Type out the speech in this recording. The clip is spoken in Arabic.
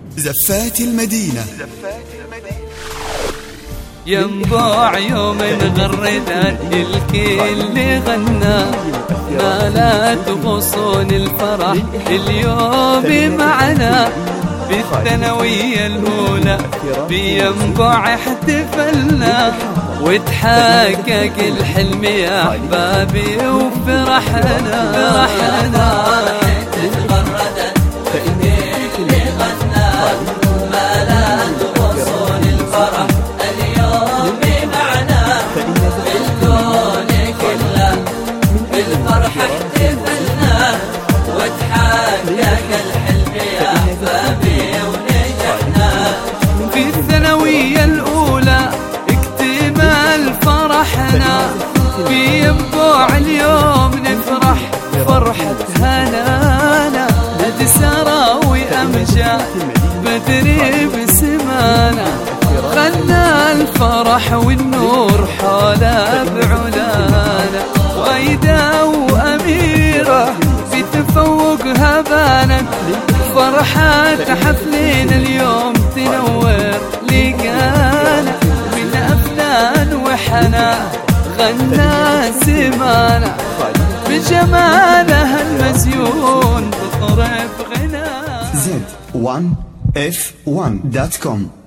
زفات المدينة. ينبع يوم غردان الكل غنى، مالت غصون الفرح اليوم معنا، بالثانوية الأولى بينبع احتفلنا، وتحقق الحلم يا أحبابي وفرحنا. في الثانوية الأولى اكتمال فرحنا، في ينبوع اليوم نفرح فرحة هنانا، سراوي أمجاد بدري بسمانا، غنى الفرح والنور حوله بعلانا، وأيدا وأميرة في تفوقها بانت، فرحة حفلنا اليوم تنور لقانا، من أفنان وحنا غنى سمانا، بجمالها المزيون تطرب غنى. Z1F1.com